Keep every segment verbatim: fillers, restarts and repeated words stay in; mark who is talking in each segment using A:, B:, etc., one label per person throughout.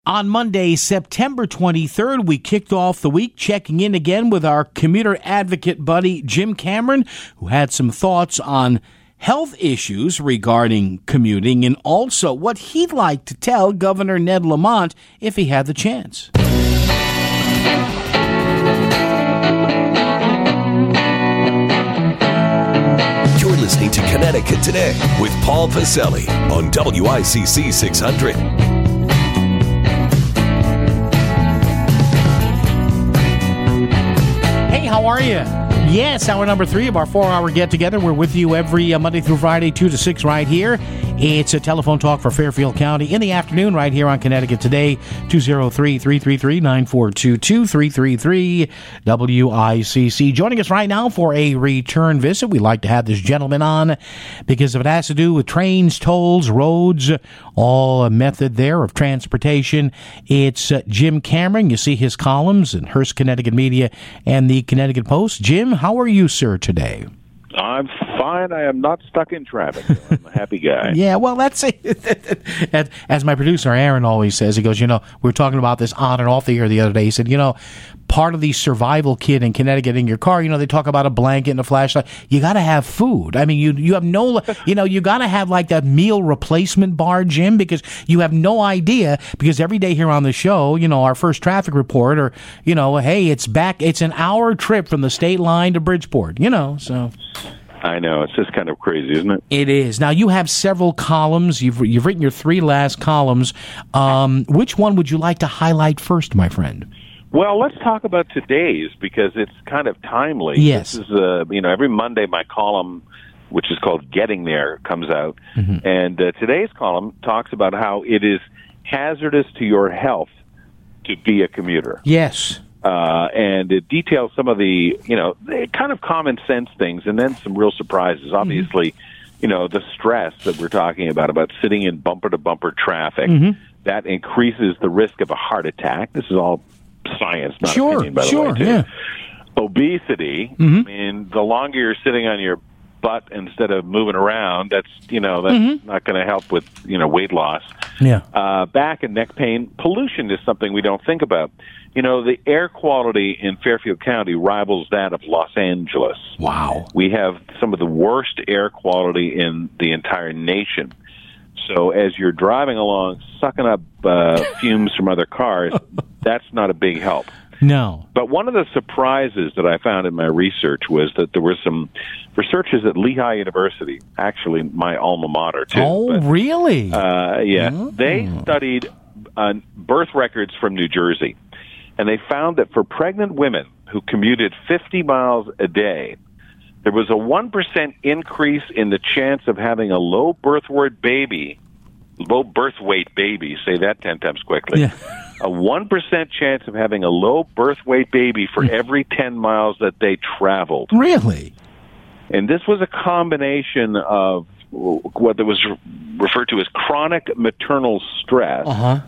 A: On Monday, September twenty-third, we kicked off the week checking in again with our commuter advocate buddy, Jim Cameron, who had some thoughts on health issues regarding commuting and also what he'd like to tell Governor Ned Lamont if he had the chance.
B: You're listening to Connecticut Today with Paul Pacelli on W I C C six hundred.
A: Hey, how are you? Yes, hour number three of our four-hour get-together. We're with you every uh, Monday through Friday, two to six right here. It's a telephone talk for Fairfield County in the afternoon right here on Connecticut Today, two oh three, three three three, nine four two two, three three three W I C C. Joining us right now for a return visit. We like to have this gentleman on because if it has to do with trains, tolls, roads, all a method there of transportation, it's uh, Jim Cameron. You see his columns in Hearst Connecticut Media and the Connecticut Post. Jim, how are you, sir, today?
C: I'm fine. I am not stuck in traffic. I'm a happy guy.
A: Yeah, well, that's it. As my producer, Aaron, always says, he goes, you know, we were talking about this on and off the air the other day. He said, you know, part of the survival kit in Connecticut in your car, you know, they talk about a blanket and a flashlight. You got to have food. I mean, you you have no, you know, you got to have like that meal replacement bar, Jim, because you have no idea. Because every day here on the show, you know, our first traffic report or, you know, hey, it's back, it's an hour trip from the state line to Bridgeport, you know, so.
C: I know. It's just kind of crazy, isn't it?
A: It is. Now, you have several columns. You've you've written your three last columns. Um, which one would you like to highlight first, my friend?
C: Well, let's talk about today's because it's kind of timely.
A: Yes.
C: This is, uh, you know, every Monday my column, which is called Getting There, comes out. Mm-hmm. And uh, today's column talks about how it is hazardous to your health to be a commuter.
A: Yes.
C: Uh, and it details some of the, you know, the kind of common sense things and then some real surprises. Obviously, mm-hmm. you know, the stress that we're talking about, about sitting in bumper-to-bumper traffic, mm-hmm. that increases the risk of a heart attack. This is all science, not
A: sure,
C: opinion, by the
A: sure,
C: way, too.
A: Yeah.
C: Obesity, mm-hmm. I mean, the longer you're sitting on your butt instead of moving around, that's, you know, that's mm-hmm. not going to help with, you know, weight loss.
A: Yeah.
C: Uh, back and neck pain. Pollution is something we don't think about. You know, the air quality in Fairfield County rivals that of Los Angeles.
A: Wow.
C: We have some of the worst air quality in the entire nation. So as you're driving along, sucking up uh, fumes from other cars, that's not a big help.
A: No.
C: But one of the surprises that I found in my research was that there were some researchers at Lehigh University, actually my alma mater, too.
A: Oh,
C: but,
A: really?
C: Uh, yeah.
A: Oh.
C: They studied uh, birth records from New Jersey, and they found that for pregnant women who commuted fifty miles a day, there was a one percent increase in the chance of having a low birth weight baby, low birth weight baby, say that ten times quickly,
A: yeah.
C: a one percent chance of having a low birth weight baby for every ten miles that they traveled.
A: Really?
C: And this was a combination of what was referred to as chronic maternal stress,
A: uh-huh.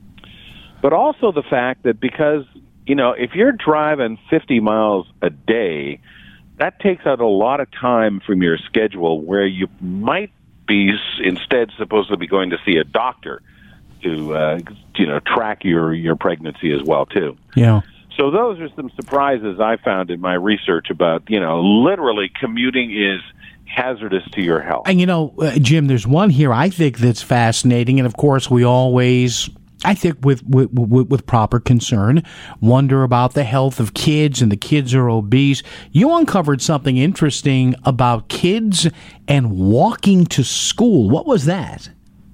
C: but also the fact that because, you know, if you're driving fifty miles a day, that takes out a lot of time from your schedule where you might be instead supposed to be going to see a doctor to, uh, you know, track your, your pregnancy as well, too.
A: Yeah.
C: So those are some surprises I found in my research about, you know, literally commuting is hazardous to your health.
A: And, you know, uh, Jim, there's one here I think that's fascinating. And, of course, we always, I think with, with, with, with proper concern, wonder about the health of kids and the kids are obese. You uncovered something interesting about kids and walking to school. What was that?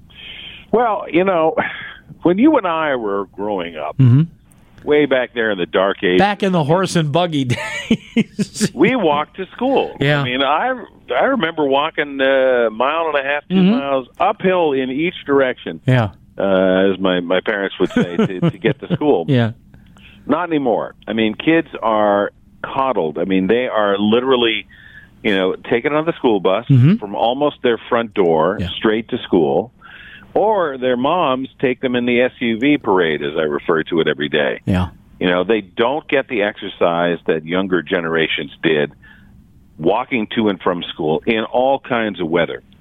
C: Well, you know, when you and I were growing up, mm-hmm. way back there in the dark ages,
A: back in the horse and buggy days,
C: we walked to school.
A: Yeah.
C: I mean, I I remember walking a mile and a half, two mm-hmm. miles uphill in each direction.
A: Yeah,
C: uh, as my my parents would say, to, to get to school.
A: Yeah,
C: not anymore. I mean, kids are coddled. I mean, they are literally, you know, taken on the school bus mm-hmm. from almost their front door yeah. straight to school. Or their moms take them in the S U V parade, as I refer to it every day.
A: Yeah.
C: You know, they don't get the exercise that younger generations did walking to and from school in all kinds of weather.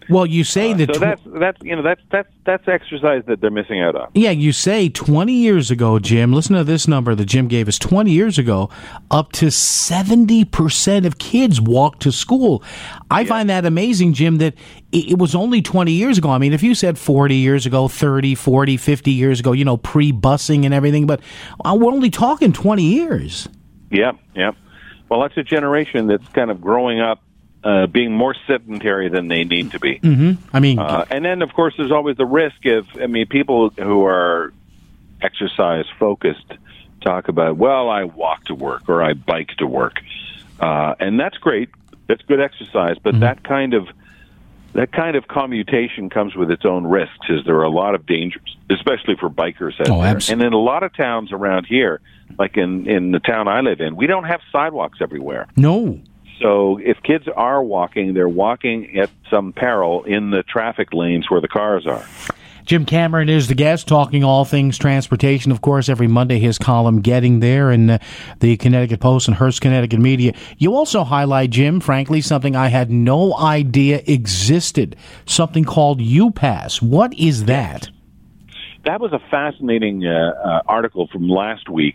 A: Well, you say
C: Uh,
A: that.
C: so
A: tw-
C: that's that's you know that's that's that's exercise that they're missing out on.
A: Yeah, you say twenty years ago, Jim, listen to this number that Jim gave us. twenty years ago, up to seventy percent of kids walked to school. I
C: Yeah.
A: find that amazing, Jim, that it, it was only twenty years ago. I mean, if you said forty years ago, thirty, forty, fifty years ago, you know, pre-busing and everything, but uh, we're only talking twenty years.
C: Yep, yep. Well, that's a generation that's kind of growing up uh, being more sedentary than they need to be.
A: Mm-hmm. I mean,
C: Uh, and then, of course, there's always the risk of, I mean, people who are exercise focused talk about, well, I walk to work or I bike to work. Uh, and that's great. That's good exercise. But
A: Mm-hmm.
C: that kind of that kind of commutation comes with its own risks, as there are a lot of dangers, especially for bikers out
A: Oh,
C: there.
A: abs-
C: And in a lot of towns around here, like in, in the town I live in, we don't have sidewalks everywhere.
A: no.
C: So if kids are walking, they're walking at some peril in the traffic lanes where the cars are.
A: Jim Cameron is the guest, talking all things transportation. Of course, every Monday, his column Getting There in uh, the Connecticut Post and Hearst Connecticut Media. You also highlight, Jim, frankly, something I had no idea existed, something called UPass. What is that?
C: That was a fascinating uh, uh, article from last week.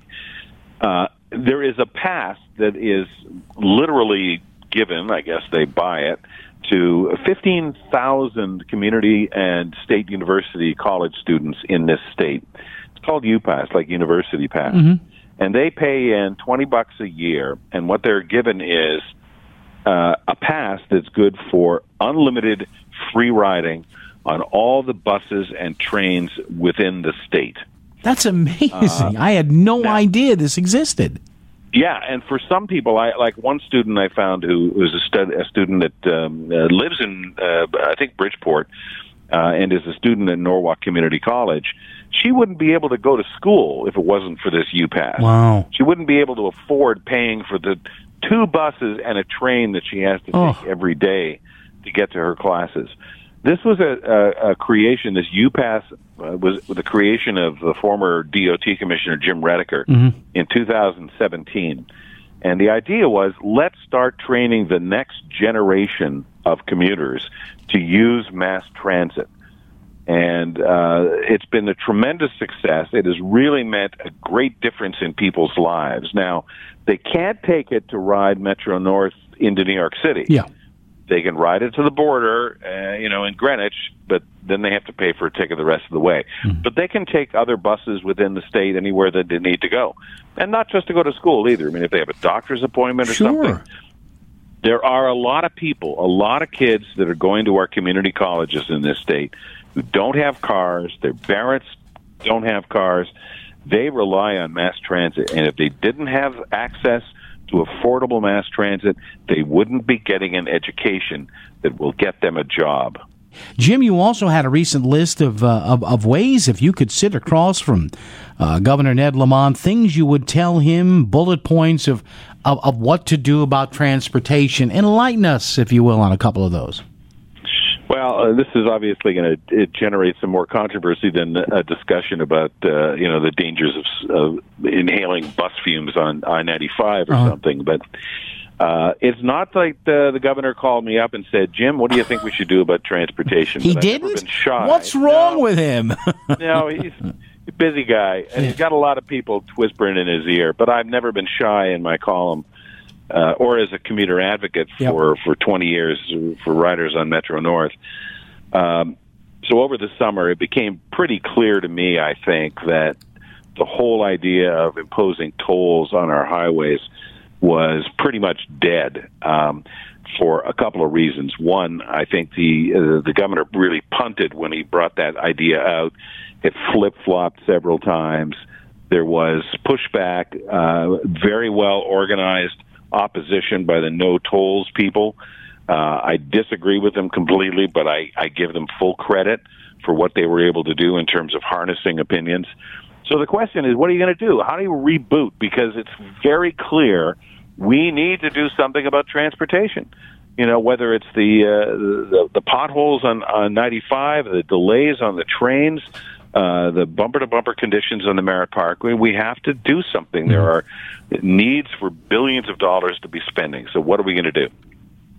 C: Uh, there is a pass that is literally given, I guess they buy it, to fifteen thousand community and state university college students in this state. It's called UPass, like University Pass.
A: Mm-hmm.
C: And they pay in twenty bucks a year, and what they're given is uh, a pass that's good for unlimited free riding on all the buses and trains within the state.
A: That's amazing. I had no
C: now-
A: idea this existed.
C: Yeah, and for some people, I like one student I found who was a, stud, a student that um, uh, lives in, uh, I think, Bridgeport, uh, and is a student at Norwalk Community College. She wouldn't be able to go to school if it wasn't for this UPass.
A: Wow.
C: She wouldn't be able to afford paying for the two buses and a train that she has to
A: Oh.
C: take every day to get to her classes. This was a, a, a creation, this UPass uh, was the creation of the former D O T Commissioner Jim Redeker
A: Mm-hmm.
C: in two thousand seventeen. And the idea was, let's start training the next generation of commuters to use mass transit. And uh, it's been a tremendous success. It has really meant a great difference in people's lives. Now, they can't take it to ride Metro North into New York City.
A: Yeah.
C: They can ride it to the border, uh, you know, in Greenwich, but then they have to pay for a ticket the rest of the way.
A: Mm.
C: But they can take other buses within the state anywhere that they need to go. And not just to go to school either. I mean, if they have a doctor's appointment or
A: Sure.
C: something. There are a lot of people, a lot of kids that are going to our community colleges in this state who don't have cars. Their parents don't have cars. They rely on mass transit. And if they didn't have access to affordable mass transit, they wouldn't be getting an education that will get them a job.
A: Jim, you also had a recent list of uh, of, of ways, if you could sit across from uh, Governor Ned Lamont, things you would tell him, bullet points of, of, of what to do about transportation. Enlighten us, if you will, on a couple of those.
C: Well, uh, this is obviously going to generate some more controversy than a discussion about, uh, you know, the dangers of uh, inhaling bus fumes on I ninety-five or
A: Uh-huh.
C: something. But uh, it's not like the, the governor called me up and said, Jim, what do you think we should do about transportation?
A: He
C: But I've never
A: didn't?
C: been shy.
A: What's wrong
C: No.
A: with him?
C: No, he's a busy guy, and he's got a lot of people whispering in his ear. But I've never been shy in my column, uh, or as a commuter advocate for, for twenty years for riders on Metro North. Um, so over the summer, it became pretty clear to me, I think, that the whole idea of imposing tolls on our highways was pretty much dead. Um, for a couple of reasons. One, I think the uh, the governor really punted when he brought that idea out. It flip-flopped several times. There was pushback, uh, very well organized opposition by the no tolls people. Uh, I disagree with them completely, but I, I give them full credit for what they were able to do in terms of harnessing opinions. So the question is, what are you going to do? How do you reboot? Because it's very clear we need to do something about transportation. You know, whether it's the uh, the, the potholes on, on ninety-five, the delays on the trains, uh, the bumper-to-bumper conditions on the Merritt Parkway, we have to do something. There are needs for billions of dollars to be spending. So what are we going to do?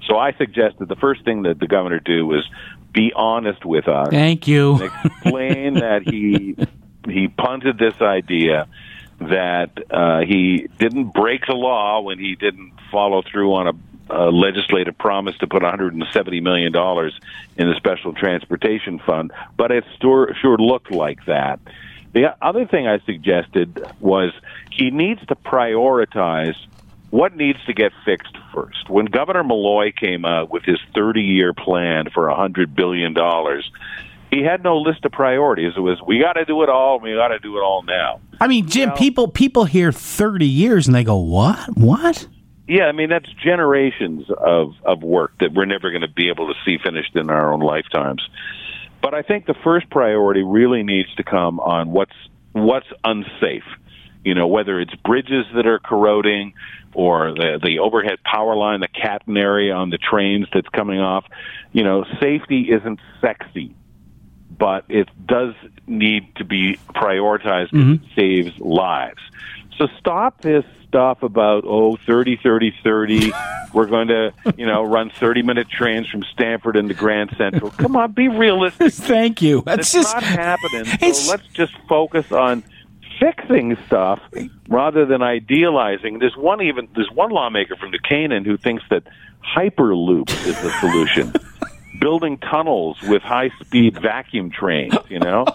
C: So I suggested the first thing that the governor do was be honest with us.
A: Thank you.
C: And explain that he he punted this idea, that uh, he didn't break the law when he didn't follow through on a, a legislative promise to put one hundred seventy million dollars in the Special Transportation Fund, but it sure, sure looked like that. The other thing I suggested was he needs to prioritize what needs to get fixed first. When Governor Malloy came out with his thirty-year plan for one hundred billion dollars, he had no list of priorities. It was, we got to do it all, we got to do it all now.
A: I mean, Jim, well, people people hear thirty years and they go, what? What?
C: Yeah, I mean, that's generations of, of work that we're never going to be able to see finished in our own lifetimes. But I think the first priority really needs to come on what's what's unsafe. You know, whether it's bridges that are corroding or the, the overhead power line, the catenary on the trains that's coming off. You know, safety isn't sexy, but it does need to be prioritized because mm-hmm. it saves lives. So stop this stuff about, oh, thirty, thirty, thirty. We're going to, you know, run thirty-minute trains from Stamford into Grand Central. Come on, be realistic.
A: Thank you. That's
C: it's
A: just,
C: not happening. So let's just focus on fixing stuff rather than idealizing. There's one even there's one lawmaker from New Canaan who thinks that Hyperloop is the solution. Building tunnels with high-speed vacuum trains, you know?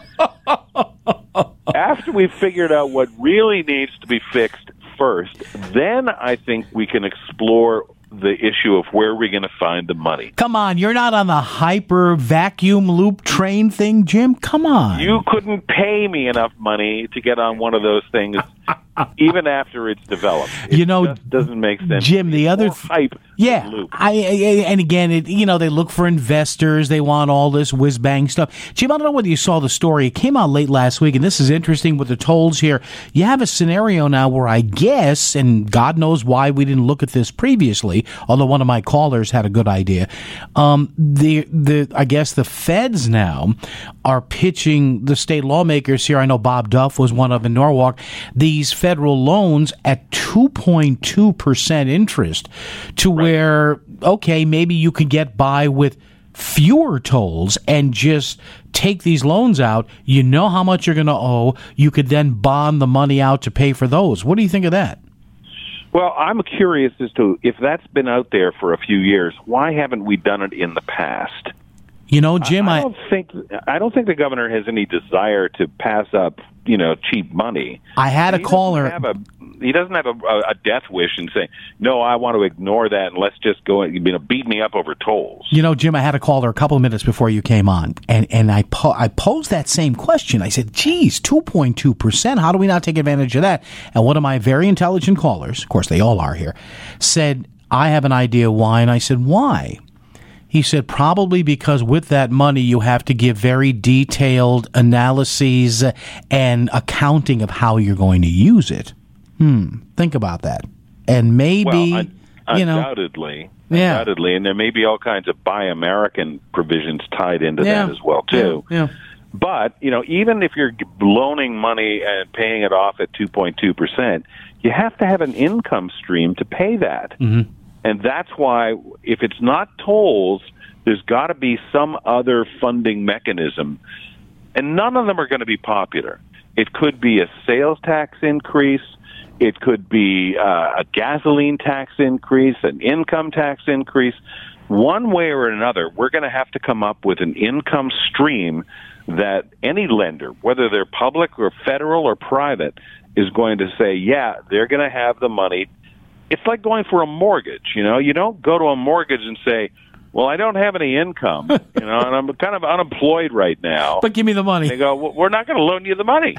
C: After we've figured out what really needs to be fixed first, then I think we can explore the issue of where we're going to find the money.
A: Come on, you're not on the hyper vacuum loop train thing, Jim? Come on.
C: You couldn't pay me enough money to get on one of those things, even after it's developed. It
A: you know,
C: just doesn't make sense.
A: Jim, the other th-
C: hype.
A: Yeah,
C: loop.
A: I, I and again, it, you know, they look for investors. They want all this whiz bang stuff. Jim, I don't know whether you saw the story. It came out late last week, and this is interesting with the tolls here. You have a scenario now where I guess, and God knows why we didn't look at this previously, although one of my callers had a good idea. Um, the the I guess the feds now are pitching the state lawmakers here. I know Bob Duff was one of in Norwalk. These federal loans at two point two percent interest to right. where, okay, maybe you can get by with fewer tolls and just take these loans out. You know how much you're going to owe. You could then bond the money out to pay for those. What do you think of that?
C: Well, I'm curious as to if that's been out there for a few years, why haven't we done it in the past?
A: You know, Jim,
C: I, I
A: I
C: don't think I don't think the governor has any desire to pass up, you know, cheap money.
A: I had a
C: he
A: caller.
C: Doesn't have a, he doesn't have a, a death wish and say, "No, I want to ignore that and let's just go and, you know, beat me up over tolls."
A: You know, Jim, I had a caller a couple of minutes before you came on, and and I po- I posed that same question. I said, "Geez, two point two percent. How do we not take advantage of that?" And one of my very intelligent callers, of course, they all are here, said, "I have an idea why." And I said, "Why?" He said, probably because with that money, you have to give very detailed analyses and accounting of how you're going to use it. Hmm. Think about that. And maybe,
C: well, un-
A: you know.
C: Undoubtedly.
A: Yeah.
C: Undoubtedly. And there may be all kinds of Buy American provisions tied into
A: yeah.
C: that as well, too.
A: Yeah. yeah.
C: But, you know, even if you're loaning money and paying it off at two point two percent, you have to have an income stream to pay that.
A: Mm-hmm.
C: And that's why, if it's not tolls, there's got to be some other funding mechanism. And none of them are going to be popular. It could be a sales tax increase. It could be uh, a gasoline tax increase, an income tax increase. One way or another, we're going to have to come up with an income stream that any lender, whether they're public or federal or private, is going to say, yeah, they're going to have the money. It's like going for a mortgage, you know. You don't go to a mortgage and say, well, I don't have any income, you know, and I'm kind of unemployed right now.
A: But give me the money.
C: They go, well, we're not going to loan you the money.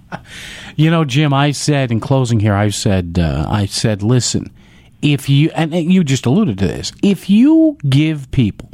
A: You know, Jim, I said in closing here, I said, uh, I said, listen, if you, and you just alluded to this, if you give people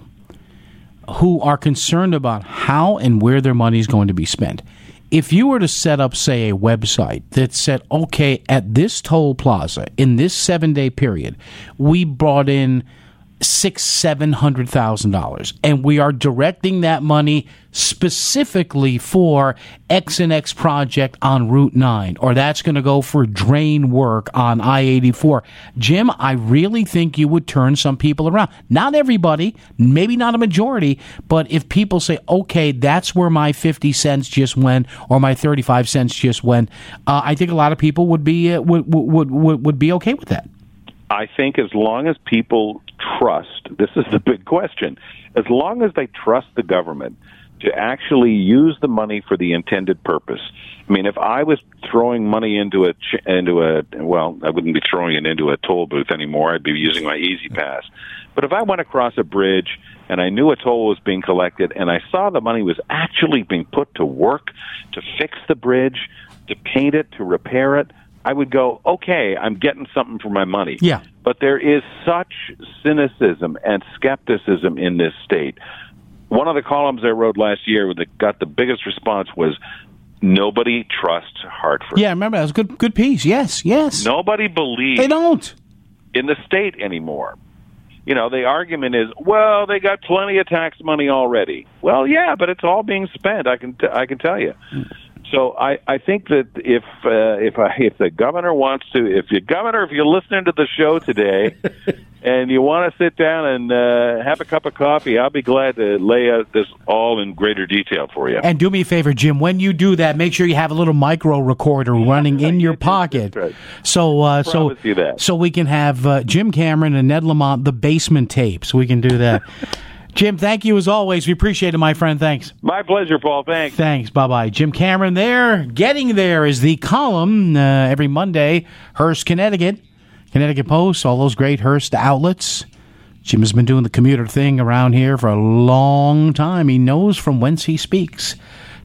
A: who are concerned about how and where their money is going to be spent, if you were to set up, say, a website that said, okay, at this toll plaza, in this seven-day period, we brought in six, seven hundred thousand dollars, and we are directing that money specifically for X and X project on Route nine, or that's going to go for drain work on I eighty-four. Jim, I really think you would turn some people around. Not everybody, maybe not a majority, but if people say, okay, that's where my fifty cents just went, or my thirty-five cents just went, uh, I think a lot of people would be uh, would, would would would be okay with that.
C: I think as long as people trust, this is the big question, as long as they trust the government to actually use the money for the intended purpose. I mean, if I was throwing money into a, into a well, I wouldn't be throwing it into a toll booth anymore. I'd be using my Easy Pass. But if I went across a bridge and I knew a toll was being collected and I saw the money was actually being put to work to fix the bridge, to paint it, to repair it, I would go, okay, I'm getting something for my money.
A: Yeah.
C: But there is such cynicism and skepticism in this state. One of the columns I wrote last year that got the biggest response was, nobody trusts Hartford.
A: Yeah, I remember that was a good, good piece. Yes, yes.
C: Nobody believes
A: they don't
C: in the state anymore. You know, the argument is, well, they got plenty of tax money already. Well, yeah, but it's all being spent. I can, t- I can tell you. So I, I think that if uh, if I, if the governor wants to, if the governor, if you're listening to the show today, and you want to sit down and uh, have a cup of coffee, I'll be glad to lay out this all in greater detail for you.
A: And do me a favor, Jim, when you do that, make sure you have a little micro recorder running in your pocket.
C: Right.
A: So uh, so
C: you that.
A: so we can have uh, Jim Cameron and Ned Lamont, the basement tapes. We can do that. Jim, thank you as always. We appreciate it, my friend. Thanks.
C: My pleasure, Paul. Thanks.
A: Thanks. Bye-bye. Jim Cameron there. Getting There is the column uh, every Monday. Hearst, Connecticut. Connecticut Post, all those great Hearst outlets. Jim has been doing the commuter thing around here for a long time. He knows from whence he speaks.